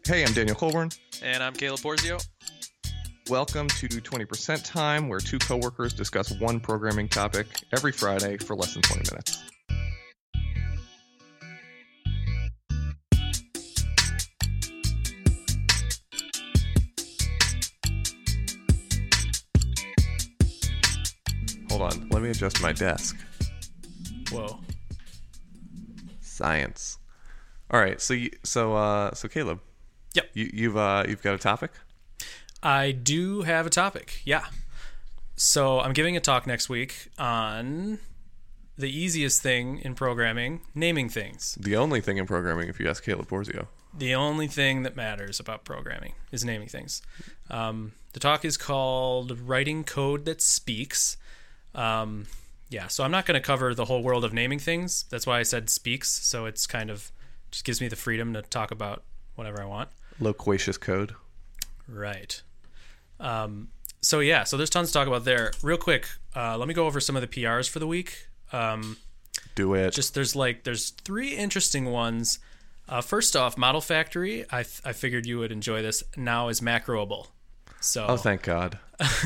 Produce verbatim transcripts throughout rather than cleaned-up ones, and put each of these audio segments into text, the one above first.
Hey, I'm Daniel Colburn. And I'm Caleb Porzio. Welcome to twenty percent Time, where two coworkers discuss one programming topic every Friday for less than twenty minutes. Hold on, let me adjust my desk. Whoa. Science. All right, so you, so uh, so Caleb. Yep. You, you've uh, you've got a topic? I do have a topic, yeah. So I'm giving a talk next week on the easiest thing in programming, naming things. The only thing in programming, if you ask Caleb Porzio. The only thing that matters about programming is naming things. Um, the talk is called Writing Code That Speaks. Um, yeah, so I'm not going to cover the whole world of naming things. That's why I said speaks, so it's kind of just gives me the freedom to talk about whatever I want. Loquacious code. Right. Um, so yeah, so there's tons to talk about there. Real quick, uh, let me go over some of the P Rs for the week. Um, Do it. just there's like there's three interesting ones. Uh, first off, Model Factory. I I figured you would enjoy this. Now is macroable. So Oh, thank God.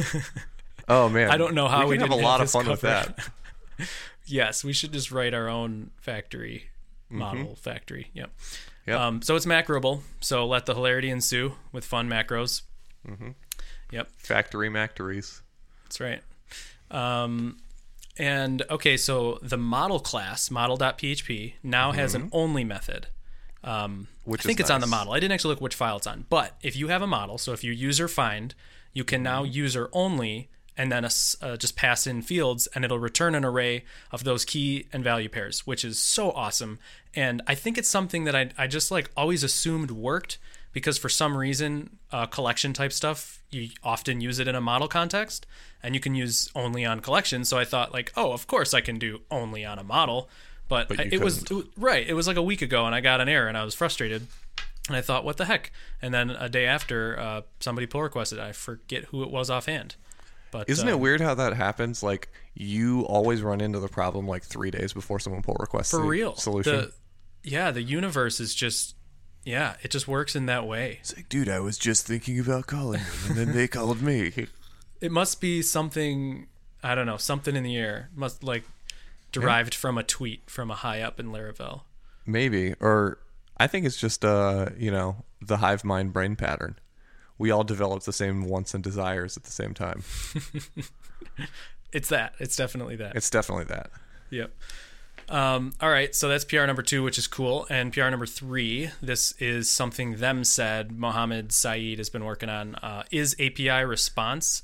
Oh man, I don't know how we, we can didn't have a lot of this fun with covered. that. Yes, we should just write our own factory model Mm-hmm. factory. Yep. Yep. Um, so it's macroable. So let the hilarity ensue with fun macros. Mm-hmm. Yep. Factory Mactories. That's right. Um, and okay, so the model class, model.php, now has an only method. Um, Which I think is it's on the nice. model. I didn't actually look which file it's on. But if you have a model, so if you user find, you can now user only and then a s uh, just pass in fields, and it'll return an array of those key and value pairs, which is so awesome. And I think it's something that I, I just like always assumed worked, because for some reason, uh, collection type stuff, you often use it in a model context, and you can use only on collections. So I thought like, oh, of course I can do only on a model. But, But I, you it was it, was- right. It was like a week ago, and I got an error, and I was frustrated. And I thought, what the heck? And then a day after, uh, somebody pull requested. I forget who it was offhand. But Isn't uh, it weird how that happens? Like, you always run into the problem like three days before someone pull requests for the real? solution. The, yeah, the universe is just, yeah, it just works in that way. It's like, dude, I was just thinking about calling them, and then they called me. It must be something, I don't know, something in the air. Must like derived from a tweet from a high up in Laravel. Maybe, or I think it's just uh, you know, the hive mind brain pattern. We all develop the same wants and desires at the same time. It's that. It's definitely that. It's definitely that. Yep. Um, all right, so that's P R number two, which is cool. And P R number three, this is something them said Mohammed Saeed has been working on, uh, is A P I response.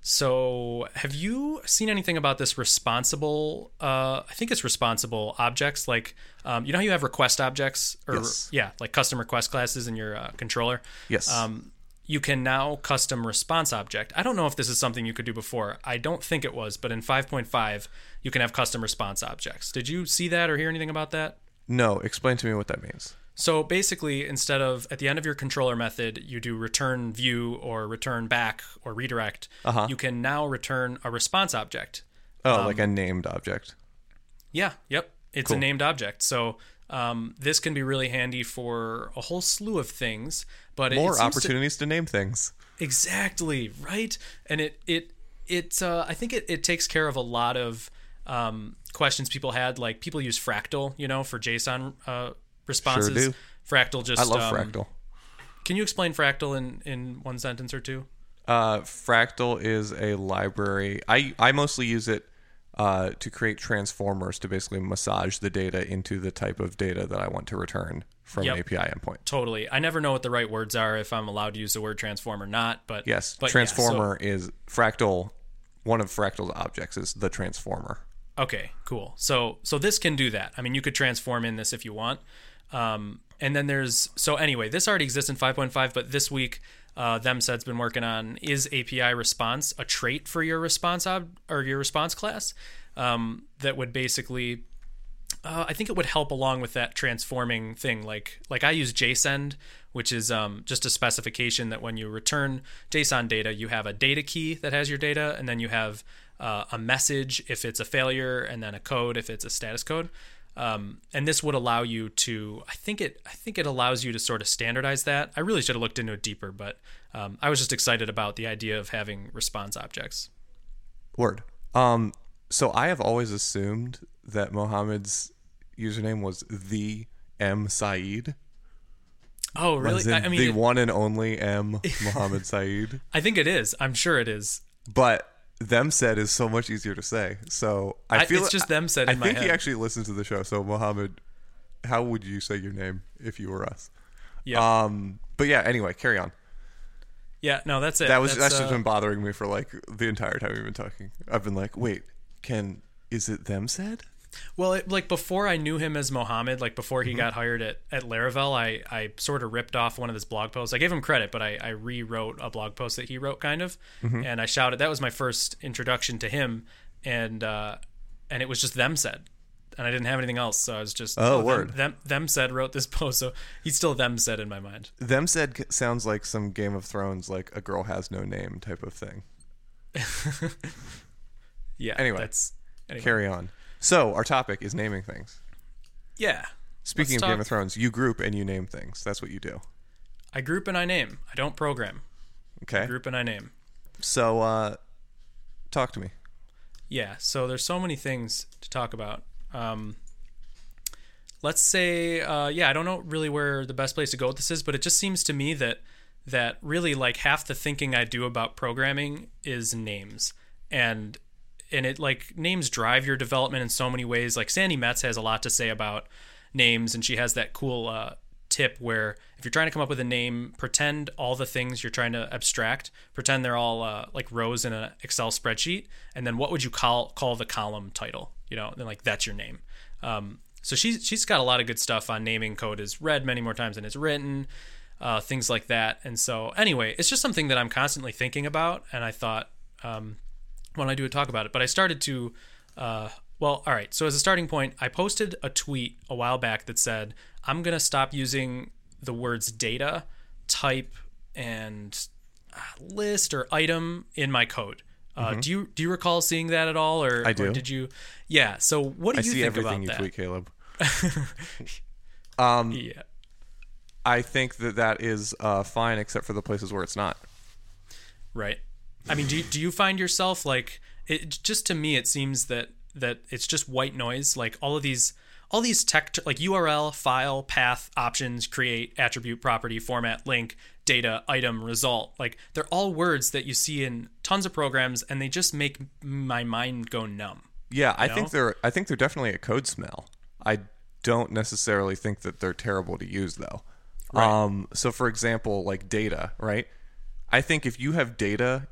So have you seen anything about this responsible, uh, I think it's responsible objects, like, um, you know how you have request objects? Or Yes. yeah, like custom request classes in your uh, controller? Yes. Um, you can now custom response object. I don't know if this is something you could do before. I don't think it was, but in five point five, you can have custom response objects. Did you see that or hear anything about that? No, explain to me what that means. So basically, instead of at the end of your controller method, you do return view or return back or redirect, Uh-huh. you can now return a response object. Oh, like a named object. Yeah, yep. It's Cool. a named object. So um, this can be really handy for a whole slew of things. But it, More it seems to- opportunities to name things. Exactly, right? And it it it uh, I think it, it takes care of a lot of um, questions people had. Like people use Fractal, you know, for JSON uh, responses. Sure do. Fractal just I love um, Fractal. Can you explain Fractal in, in one sentence or two? Uh, Fractal is a library. I, I mostly use it uh, to create transformers to basically massage the data into the type of data that I want to return from Yep. an A P I endpoint. Totally. I never know what the right words are, if I'm allowed to use the word transform or not. But Yes, but yeah, transformer is Fractal. One of Fractal's objects is the transformer. so- okay, cool. So so this can do that. I mean, you could transform in this if you want. Um, and then there's so anyway, this already exists in five point five, but this week, uh, ThemSaid's been working on is A P I response a trait for your response ob- or your response class um, that would basically. Uh, I think it would help along with that transforming thing. Like, like I use JSON, which is um, just a specification that when you return JSON data, you have a data key that has your data, and then you have uh, a message if it's a failure, and then a code if it's a status code. Um, and this would allow you to, I think it, I think it allows you to sort of standardize that. I really should have looked into it deeper, but um, I was just excited about the idea of having response objects. Word. Um, so I have always assumed that Mohammed's username was the M Saeed. Oh, really? As in I, I mean, the it, one and only M Mohammed Saeed. I think it is. I'm sure it is. But them said is so much easier to say. So I I, feel it's just them said I in my think head. he actually listens to the show. So Mohammed, how would you say your name if you were us? Yeah. Um. But yeah. Anyway, carry on. Yeah. No, that's it. That was that's, that's uh, just been bothering me for like the entire time we've been talking. I've been like, wait, can is it them said? Well, it, like before I knew him as Mohammed, like before he Mm-hmm. got hired at, at Laravel, I, I sort of ripped off one of his blog posts. I gave him credit, but I, I rewrote a blog post that he wrote kind of. Mm-hmm. And I shouted, that was my first introduction to him. And, uh, and it was just them said. And I didn't have anything else. So I was just, Oh, them- word. Them, them said wrote this post. So he's still them said in my mind. Them said c- sounds like some Game of Thrones, like a girl has no name type of thing. Yeah. Anyway, That's, anyway. Carry on. So our topic is naming things. Yeah. Speaking Let's of Game talk- of Thrones, you group and you name things. That's what you do. I group and I name. I don't program. Okay. Group and I name. So uh, talk to me. Yeah, so there's so many things to talk about. Um, let's say, uh, yeah, I don't know really where the best place to go with this is, but it just seems to me that that really like half the thinking I do about programming is names, and and it like names drive your development in so many ways. Like Sandy Metz has a lot to say about names, and she has that cool uh, tip where if you're trying to come up with a name, pretend all the things you're trying to abstract, pretend they're all uh, like rows in an Excel spreadsheet, and then what would you call call the column title? You know, then like that's your name. Um, so she's she's got a lot of good stuff on naming. Code is read many more times than it's written, uh, things like that. And so anyway, it's just something that I'm constantly thinking about, and I thought um, when I do a talk about it. But I started to, uh, well, all right. So as a starting point, I posted a tweet a while back that said I'm gonna stop using the words data, type, and uh, list or item in my code. Uh, do you do you recall seeing that at all, or, I do. or did you? Yeah. So what do I you see think everything about you that? tweet, Caleb. um, Yeah. I think that that is uh, fine, except for the places where it's not. Right. I mean, do you, do you find yourself like it? Just to me, it seems that that it's just white noise. Like all of these, all these tech, like U R L, file, path, options, create, attribute, property, format, link, data, item, result. Like they're all words that you see in tons of programs, and they just make my mind go numb. Yeah, I know? think they're. I think they're definitely a code smell. I don't necessarily think that they're terrible to use, though. Right. Um, so, for example, like data, right? I think if you have data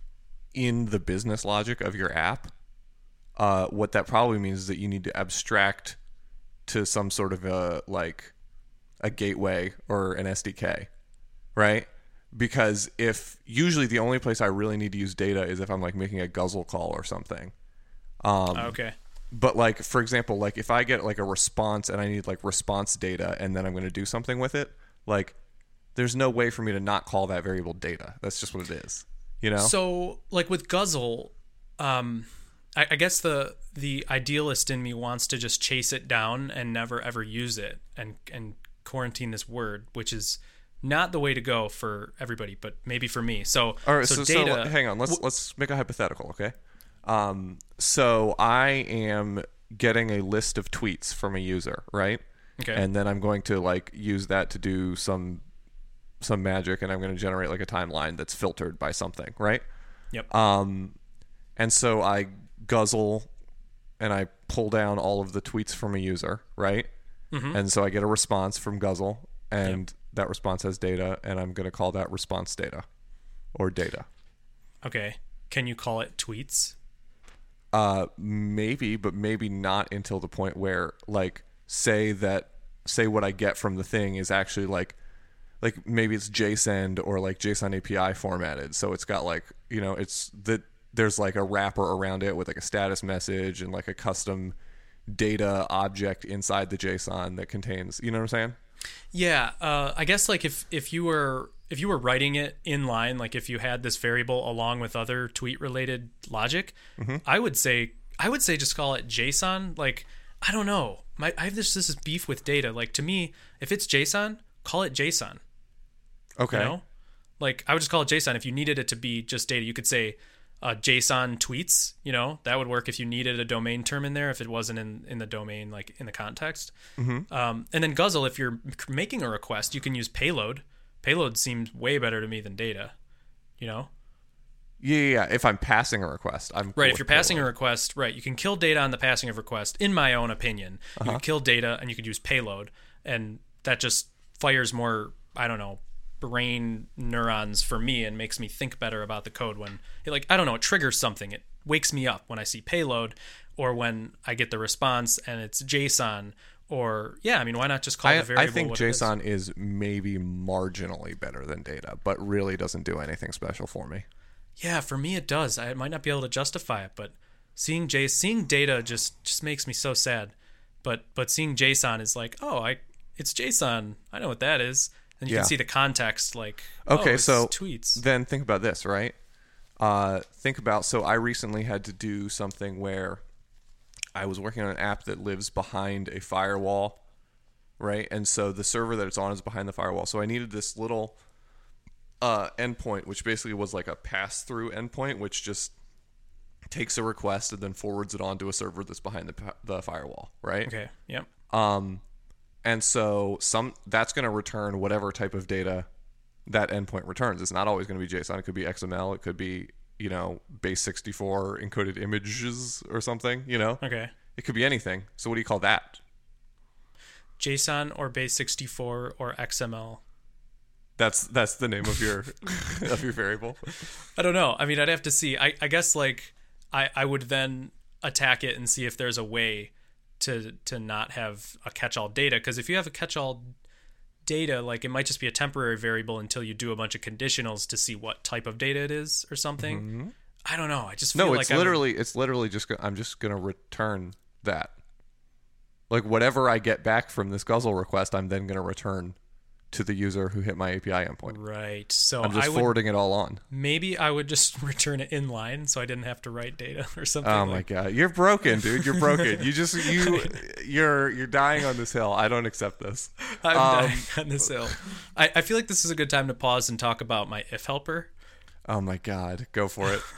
in the business logic of your app, uh, what that probably means is that you need to abstract to some sort of a like a gateway or an S D K, right? Because if usually the only place I really need to use data is if I'm like making a guzzle call or something. Um, Okay. But like, for example, like if I get like a response and I need like response data and then I'm going to do something with it, like there's no way for me to not call that variable data. That's just what it is, you know? So, like with Guzzle, um, I, I guess the the idealist in me wants to just chase it down and never ever use it and and quarantine this word, which is not the way to go for everybody, but maybe for me. So, All right, so, so, data. so hang on. Let's let's make a hypothetical, okay? Um, so I am getting a list of tweets from a user, right? Okay. And then I'm going to like use that to do some some magic, and I'm going to generate like a timeline that's filtered by something, right? Yep. Um, and so I guzzle and I pull down all of the tweets from a user, right? Mm-hmm. And so I get a response from guzzle, and that response has data, and I'm going to call that response data or data. Okay. Can you call it tweets? Uh, maybe, but maybe not until the point where, like, say that, say what I get from the thing is actually like, like maybe it's JSON or like JSON A P I formatted, so it's got like, you know, it's that there's like a wrapper around it with like a status message and like a custom data object inside the JSON that contains, you know what I'm saying? Yeah, uh, I guess like if if you were if you were writing it in line, like if you had this variable along with other tweet related logic, Mm-hmm. I would say I would say just call it JSON. Like I don't know, my I have this this is beef with data. Like to me, if it's JSON, call it JSON. Okay. You know? Like I would just call it JSON. If you needed it to be just data, you could say uh, JSON tweets. You know, that would work if you needed a domain term in there. If it wasn't in, in the domain, like in the context. Mm-hmm. Um, and then Guzzle, if you're making a request, you can use payload. Payload seems way better to me than data. You know. Yeah, yeah, yeah. If I'm passing a request, I'm cool right. If with you're passing payload. a request, right, you can kill data on the passing of request. In my own opinion, Uh-huh. you can kill data and you could use payload, and that just fires more. I don't know, brain neurons for me and makes me think better about the code. When it, like I don't know, it triggers something. It wakes me up when I see payload, or when I get the response and it's JSON. Or yeah, I mean, why not just call I, the variable? I think what it is? JSON is maybe marginally better than data, but really doesn't do anything special for me. Yeah, for me it does. I might not be able to justify it, but seeing J seeing data just just makes me so sad. But but seeing JSON is like, oh, I it's JSON. I know what that is. And you Yeah. can see the context, like Okay, oh, it's so tweets. Then think about this, right? Uh, think about so I recently had to do something where I was working on an app that lives behind a firewall, right? And so the server that it's on is behind the firewall. So I needed this little uh, endpoint, which basically was like a pass-through endpoint, which just takes a request and then forwards it on to a server that's behind the the firewall, right? Okay. Yep. Um, and so some that's going to return whatever type of data that endpoint returns. It's not always going to be JSON. It could be X M L. It could be, you know, base sixty-four encoded images or something, you know? Okay. It could be anything. So what do you call that? JSON or base sixty-four or X M L. That's that's the name of your of your variable. I don't know. I mean, I'd have to see. I, I guess like I, I would then attack it and see if there's a way to to not have a catch-all data. Because if you have a catch-all data, like it might just be a temporary variable until you do a bunch of conditionals to see what type of data it is or something. Mm-hmm. I don't know. I just feel No, like it's I would- literally it's literally just go- I'm just going to return that. Like whatever I get back from this Guzzle request, I'm then going to return to the user who hit my A P I endpoint. right. So I'm just I would forwarding it all on. maybe I would just return it inline so I didn't have to write data or something. Oh like my god, you're broken, dude. You're broken. You just you you're you're dying on this hill. I don't accept this. I'm Um, dying on this hill. I, I feel like this is a good time to pause and talk about my if helper. Oh my god, go for it.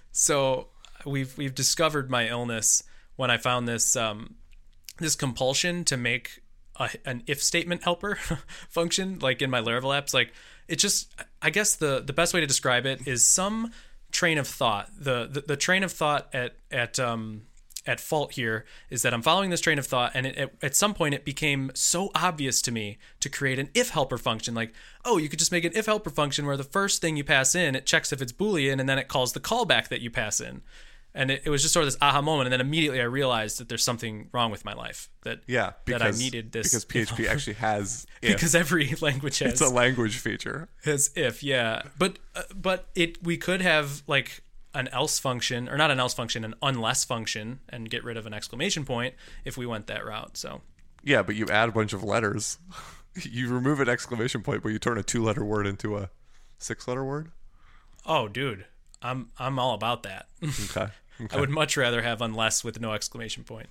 So we've we've discovered my illness when I found this um, this compulsion to make a, an if statement helper function, like in my Laravel apps. Like it just, I guess the the best way to describe it is some train of thought. The the, the train of thought at at um, at fault here is that I'm following this train of thought, and it, at, at some point it became so obvious to me to create an if helper function. Like, oh, you could just make an if helper function where the first thing you pass in, it checks if it's Boolean, and then it calls the callback that you pass in. And it, it was just sort of this aha moment, and then immediately I realized that there's something wrong with my life. That Yeah, because that I needed this because P H P actually has if. because every language has It's a language feature. has if, yeah. But uh, but it we could have like an else function, or not an else function, an unless function, and get rid of an exclamation point if we went that route. So Yeah, but you add a bunch of letters. You remove an exclamation point, but you turn a two-letter word into a six-letter word. oh, dude, I'm I'm all about that. Okay. okay. I would much rather have unless with no exclamation point.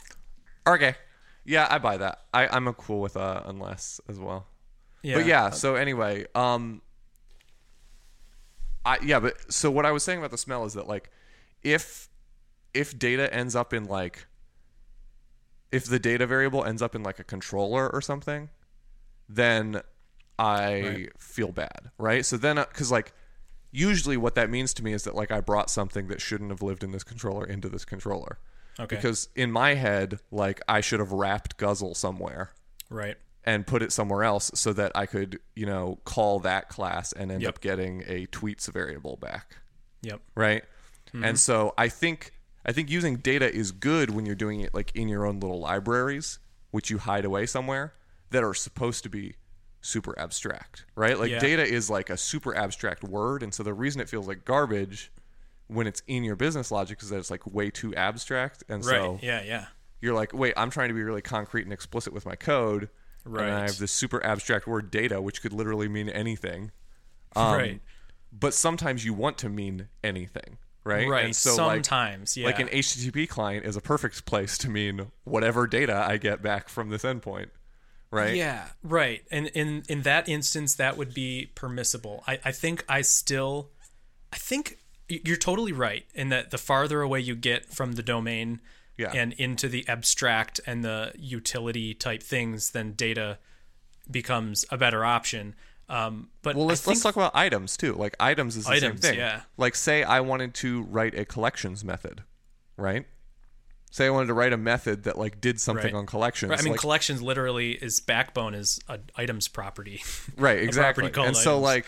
Okay. Yeah, I buy that. I, I'm a cool with uh, unless as well. Yeah. But yeah, so anyway, um I yeah, but so what I was saying about the smell is that like if if data ends up in like if the data variable ends up in like a controller or something, then I Right. feel bad, right? So then cuz like usually what that means to me is that like I brought something that shouldn't have lived in this controller into this controller. Okay. Because in my head, like I should have wrapped Guzzle somewhere Right. and put it somewhere else so that I could, you know, call that class and end Yep. up getting a tweets variable back, Yep. right? And so I think I think using data is good when you're doing it like in your own little libraries, which you hide away somewhere, that are supposed to be super abstract, right? Like Yeah. data is like a super abstract word, and so the reason it feels like garbage when it's in your business logic is that it's like way too abstract, and Right. so Yeah. Yeah. you're like, wait, I'm trying to be really concrete and explicit with my code, Right. and I have this super abstract word data, which could literally mean anything. Um, Right. But sometimes you want to mean anything, right? Right. And so Sometimes, like, yeah. like an H T T P client is a perfect place to mean whatever data I get back from this endpoint, right? Yeah, right. And in in that instance, that would be permissible. I, I think I still, I think you're totally right in that the farther away you get from the domain Yeah. and into the abstract and the utility type things, then data becomes a better option. Um, but Well, I let's think, let's talk about items too. Like items is the Items, same thing. yeah. Like say I wanted to write a collections method, right? Say I wanted to write a method that like did something Right. on collections. Right, I mean, like, collections literally is backbone is an items property. right, a exactly. property called And so items. like,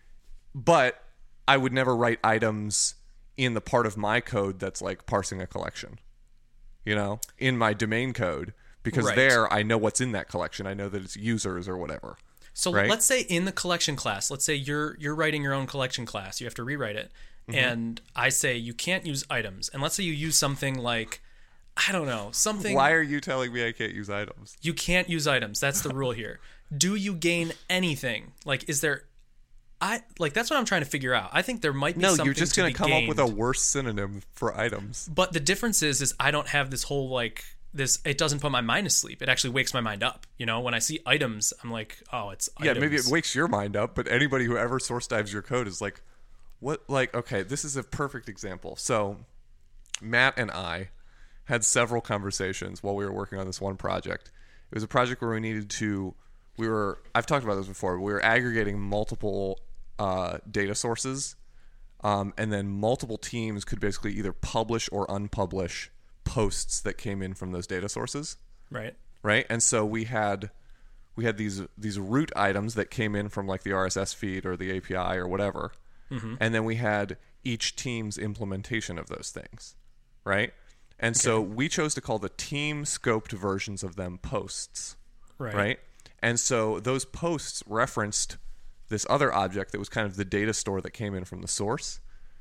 but I would never write items in the part of my code that's like parsing a collection, you know, in my domain code, because Right. there I know what's in that collection. I know that it's users or whatever. So Right? let's say in the collection class, let's say you're you're writing your own collection class, you have to rewrite it, Mm-hmm. and I say you can't use items, and let's say you use something like, I don't know, something. Why are you telling me I can't use items? You can't use items. That's the rule here. Do you gain anything? Like, is there? I like that's what I'm trying to figure out. I think there might be No, something you're just to going be to come up with a gained. worse synonym for items. But the difference is, is I don't have this whole like this. It doesn't put my mind to sleep. It actually wakes my mind up. You know, when I see items, I'm like, oh, it's Yeah, items. maybe it wakes your mind up, but anybody who ever source dives your code is like, what? Like, okay, this is a perfect example. So, Matt and I had several conversations while we were working on this one project. It was a project where we needed to, we were, I've talked about this before, we were aggregating multiple uh, data sources, um, and then multiple teams could basically either publish or unpublish posts that came in from those data sources. right. Right, and so we had we had these these root items that came in from like the R S S feed or the A P I or whatever, Mm-hmm. and then we had each team's implementation of those things, right? And so we chose to call the team scoped versions of them posts, Right. right? And so those posts referenced this other object that was kind of the data store that came in from the source,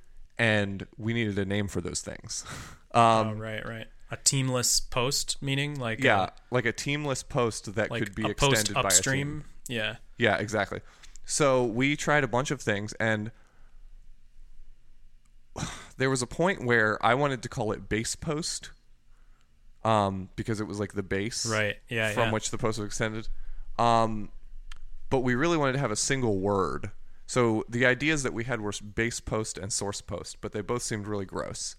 and we needed a name for those things. Um, Oh, right, right. A teamless post, meaning like yeah, a, like a teamless post that like could be a extended post by a team. upstream. Yeah. Yeah, exactly. So we tried a bunch of things, and there was a point where I wanted to call it base post, um, because it was like the base, Right. Yeah. from yeah. which the post was extended. Um, but we really wanted to have a single word. So the ideas that we had were base post and source post, but they both seemed really gross.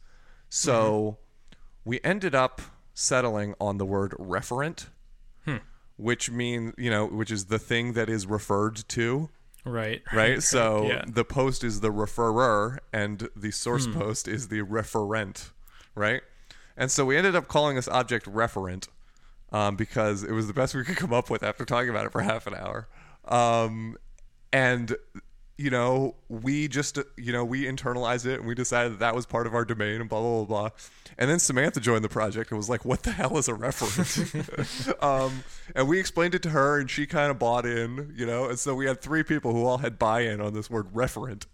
So we ended up settling on the word referent, Hmm. which means, you know, which is the thing that is referred to. Right. Right, so Yeah. the post is the referrer, and the source Hmm. post is the referent, right? And so we ended up calling this object referent, um, because it was the best we could come up with after talking about it for half an hour. Um, and you know, we just, you know, we internalized it and we decided that that was part of our domain and blah blah blah blah. And then Samantha joined the project and was like, "What the hell is a referent?" um, and we explained it to her, and she kind of bought in, you know. And so we had three people who all had buy-in on this word referent,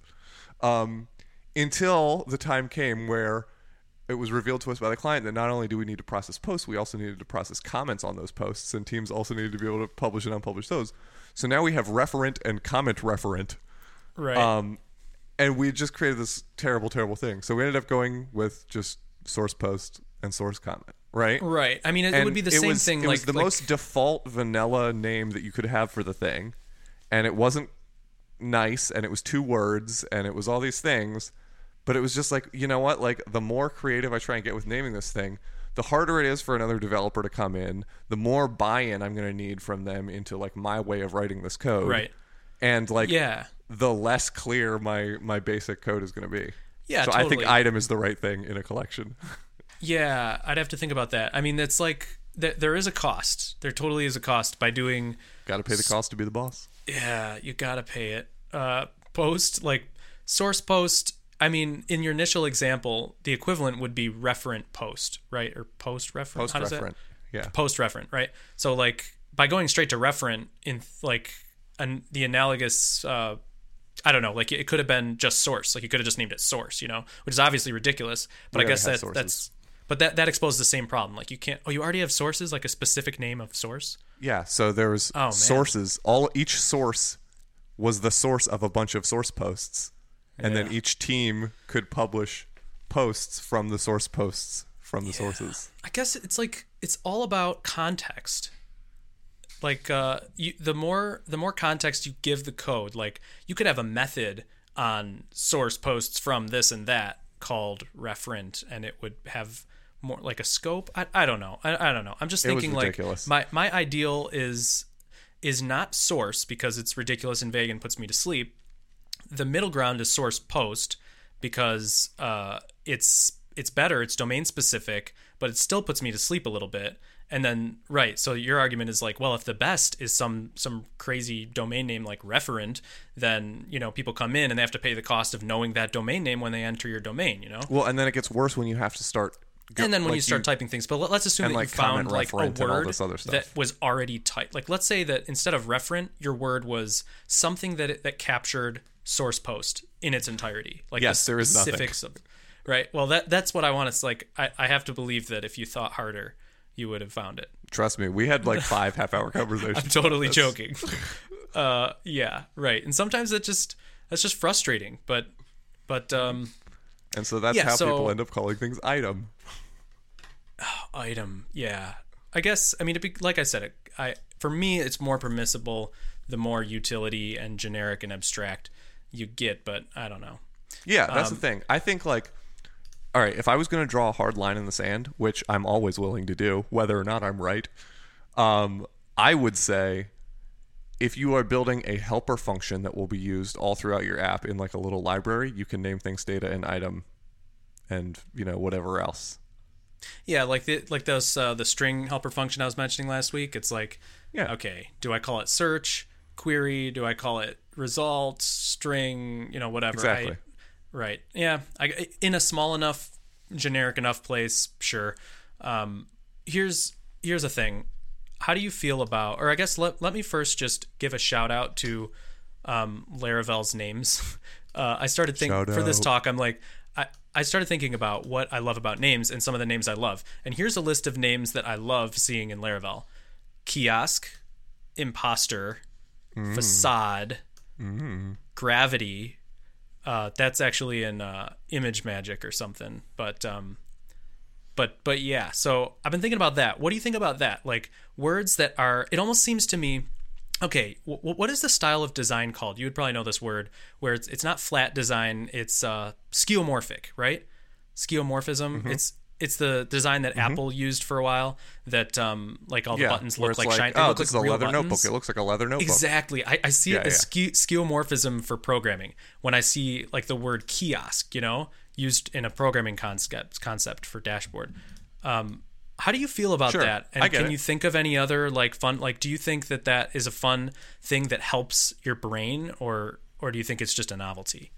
um, until the time came where it was revealed to us by the client that not only do we need to process posts, we also needed to process comments on those posts, and teams also needed to be able to publish and unpublish those. So now we have referent and comment referent. Right. Um, and we just created this terrible, terrible thing. So we ended up going with just source post and source comment, right? right. I mean, it, it And would be the it same was, thing. It like was the like, most default vanilla name that you could have for the thing, and it wasn't nice, and it was two words, and it was all these things. But it was just like, you know what? Like, the more creative I try and get with naming this thing, the harder it is for another developer to come in, the more buy-in I'm going to need from them into like my way of writing this code. Right. And like, Yeah. the less clear my my basic code is going to be. Yeah, So I think totally. item is the right thing in a collection. Yeah, I'd have to think about that. I mean, it's like th- there is a cost. There totally is a cost by doing. Got to pay the cost to be the boss. Yeah, you gotta pay it. Uh, post like source post. I mean, in your initial example, the equivalent would be referent post, right? Or post referent. Post How does that? referent. Yeah. Post referent, right? So like by going straight to referent in like an, the analogous. Uh, I don't know, like it could have been just source. Like you could have just named it source, you know, which is obviously ridiculous. But We I guess already have that sources. that's but that that exposes the same problem. Like you can't. Oh, you already have sources, like a specific name of source. Yeah, so there was Oh, man. sources. All each source was the source of a bunch of source posts, and then Yeah. each team could publish posts from the source posts from the yeah. sources. I guess it's like it's all about context. Like uh, you, the more the more context you give the code, like you could have a method on source posts from this and that called referent, and it would have more like a scope. I, I don't know. I, I don't know. I'm just thinking like my my ideal is is not source because it's ridiculous and vague and puts me to sleep. The middle ground is source post because uh, it's it's better. It's domain specific, but it still puts me to sleep a little bit. And then, right, so your argument is like, well, if the best is some some crazy domain name like referent, then, you know, people come in and they have to pay the cost of knowing that domain name when they enter your domain, you know? Well, and then it gets worse when you have to start... Go, and then when like you start you, typing things, but let's assume that like you found like a word that was already typed. Like, let's say that instead of referent, your word was something that it, that captured source post in its entirety. Like yes, the there is specifics nothing. Of, right, well, that that's what I want. It's like, I, I have to believe that if you thought harder... you would have found it. Trust me, we had like five half-hour conversations. I'm totally joking. Uh, yeah, right. And sometimes that just that's just frustrating. But but um, and so that's yeah, how so, people end up calling things item. Oh, item, yeah. I guess I mean, to be, like I said, it, I for me it's more permissible the more utility and generic and abstract you get. But I don't know. Yeah, that's um, the thing. I think like. All right, if I was going to draw a hard line in the sand, which I'm always willing to do, whether or not I'm right, um, I would say if you are building a helper function that will be used all throughout your app in like a little library, you can name things data and item and, you know, whatever else. Yeah, like the, like those uh, the string helper function I was mentioning last week. It's like, yeah, okay, do I call it search, query? Do I call it result, string, you know, whatever. Exactly. I, Right. Yeah. I, in a small enough, generic enough place, sure. Um, here's here's a thing. How do you feel about, or I guess let let me first just give a shout out to um, Laravel's names. Uh, I started thinking for this talk. I'm like, I I started thinking about what I love about names and some of the names I love. And here's a list of names that I love seeing in Laravel: Kiosk, Imposter, mm. Facade, mm. Gravity. Uh, that's actually in uh, Image Magic or something, but um, but but yeah. So I've been thinking about that. What do you think about that? Like words that are. It almost seems to me. Okay, w- what is the style of design called? You would probably know this word, where it's it's not flat design. It's uh, skeuomorphic, right? Skeuomorphism. Mm-hmm. It's it's the design that mm-hmm. Apple used for a while. That um, like all the yeah, buttons look like, like shiny. Oh, look this like is a leather buttons. notebook. It looks like a leather notebook. Exactly. I, I see yeah, it as yeah. ske- skeuomorphism for programming when I see like the word kiosk, you know, used in a programming concept concept for dashboard. Um, how do you feel about sure, that? And I get can it. you think of any other like fun? Like, do you think that that is a fun thing that helps your brain, or or do you think it's just a novelty?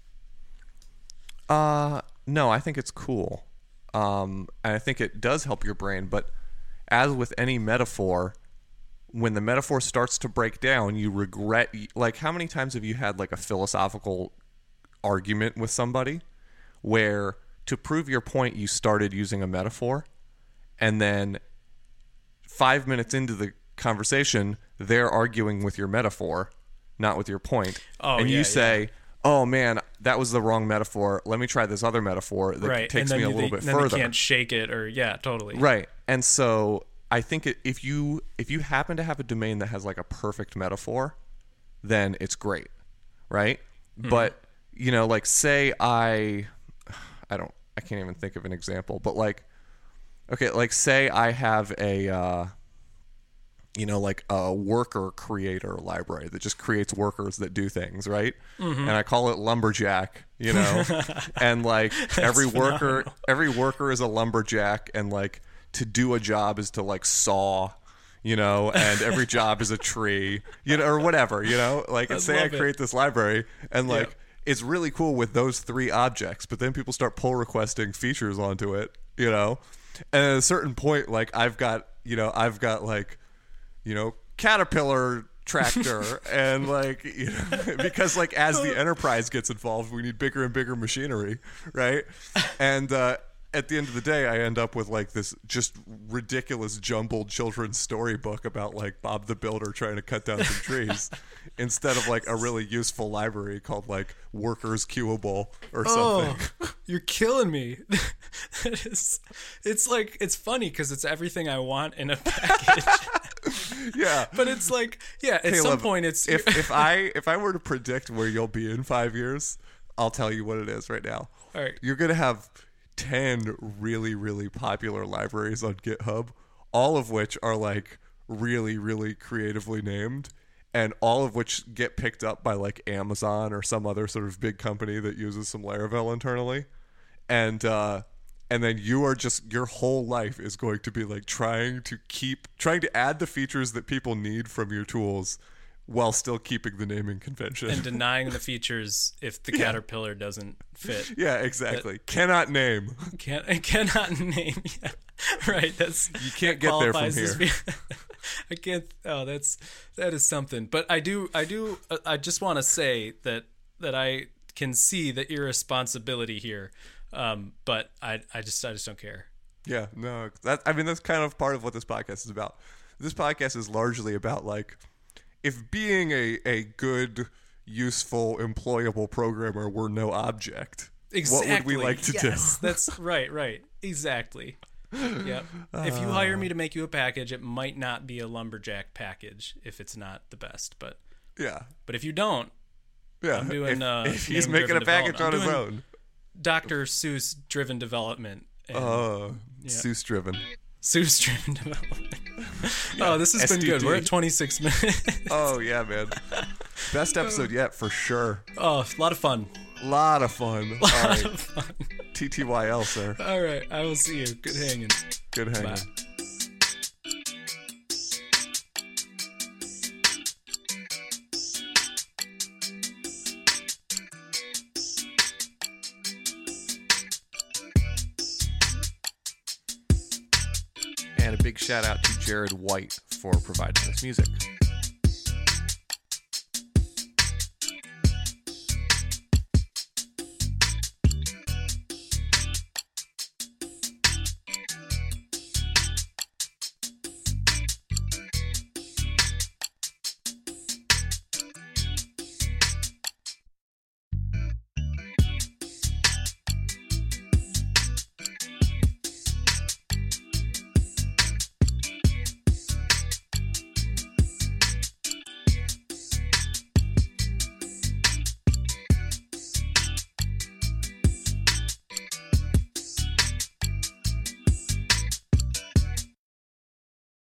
Uh, no, I think it's cool. Um, and I think it does help your brain, but as with any metaphor, when the metaphor starts to break down, you regret, like how many times have you had like a philosophical argument with somebody where to prove your point, you started using a metaphor and then five minutes into the conversation, they're arguing with your metaphor, not with your point. Oh, and yeah, you say, yeah. oh man, that was the wrong metaphor. Let me try this other metaphor that right. takes me a little they, bit and then further. They can't shake it, or yeah, totally. Right. And so I think it, if you if you happen to have a domain that has like a perfect metaphor, then it's great, right? Mm-hmm. But you know, like say I, I don't, I can't even think of an example. But like, okay, like say I have a. Uh, you know, like a worker creator library that just creates workers that do things, right? Mm-hmm. And I call it Lumberjack, you know, and like every worker, phenomenal. every worker is a lumberjack, and like to do a job is to like saw, you know, and every job is a tree, you know, or whatever, you know, like I say I create it. this library and like yeah. it's really cool with those three objects, but then people start pull requesting features onto it, you know, and at a certain point, like I've got, you know, I've got like, you know, Caterpillar tractor and like, you know, because like as the enterprise gets involved, we need bigger and bigger machinery, right? And uh, at the end of the day, I end up with like this just ridiculous jumbled children's storybook about like Bob the Builder trying to cut down some trees instead of like a really useful library called like Workers Queuable or something. Oh, you're killing me. That is, it's like, it's funny because it's everything I want in a package. Yeah. But it's like, yeah, at Caleb, some point it's... if if I if I were to predict where you'll be in five years, I'll tell you what it is right now. All right. You're gonna have ten really really popular libraries on GitHub, all of which are like really really creatively named, and all of which get picked up by like Amazon or some other sort of big company that uses some Laravel internally, and uh, and then you are just, your whole life is going to be like trying to keep trying to add the features that people need from your tools while still keeping the naming convention and denying the features if the Yeah. Caterpillar doesn't fit. Yeah, exactly. That, cannot name. Can't I cannot name. Yeah. Right. That's you can't get there from here. As, I can't. Oh, that's that is something. But I do. I do. I just want to say that that I can see the irresponsibility here. Um, but I I just I just don't care. Yeah. No. That I mean that's kind of part of what this podcast is about. This podcast is largely about like, if being a, a good, useful, employable programmer were no object, exactly. what would we like to yes, do? That's right, right. Exactly. Yep. Uh, if you hire me to make you a package, it might not be a lumberjack package if it's not the best. But yeah. But if you don't, yeah. I'm doing. If, uh, if he's making a package on his own, Doctor Seuss driven development. Oh, uh, yeah. Seuss driven. Seuss driven development. Yeah, oh, this has S D D. been good. We're at twenty-six minutes. Oh yeah, man. Best episode yet for sure. Oh, a lot of fun. Lot of fun. Lot All right. of fun. T T Y L, sir. All right. I will see you. Good hanging. Good hanging. Bye. And a big shout out to Jared White for providing this music.